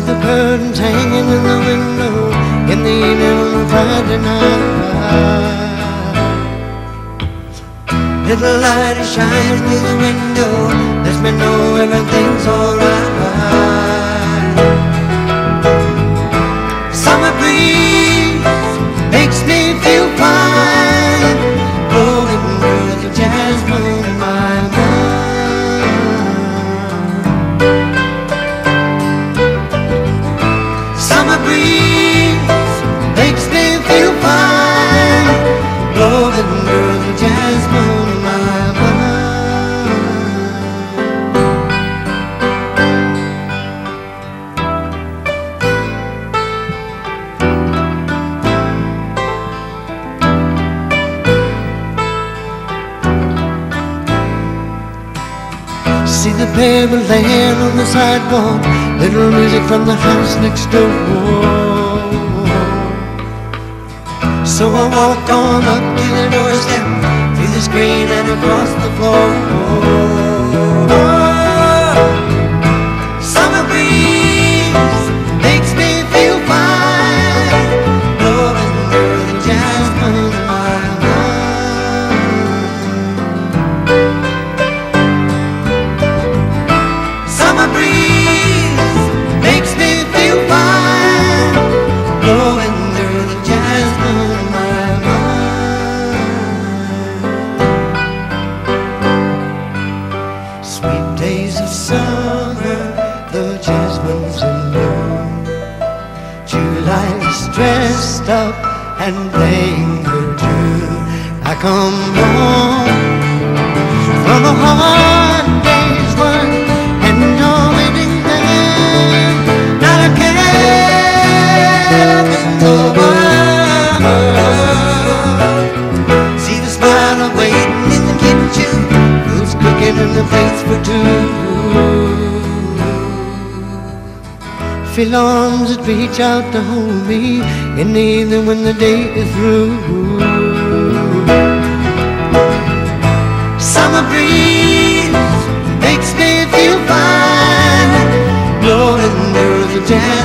the curtains hanging in the window in the evening on a Friday night. Little light is shining through the window, lets me know everything's alright. Summer breeze makes me feel fine, blowing through the jasmine in my mind. Summer breeze makes me feel fine, blowing through the jasmine in my mind. See the pair laying on the sidewalk, little music from the house next door. So I walked on up to the doorstep, through the screen and across the floor. Summer breeze makes me feel fine, blowing through the jasmine in my mind. Summer breeze makes me feel fine, blowing through the jasmine in my mind. Sweet days of summer, the jasmine's in bloom. July is dressed up and playing her tune. I come home from a hard day's work, and you're waiting there, not a care in the world. See the smile of waiting in the kitchen, who's cooking in the plates for two. Feel arms that reach out to hold me in the evening when the day is through. Summer breeze makes me feel fine, blowing through the jasmine.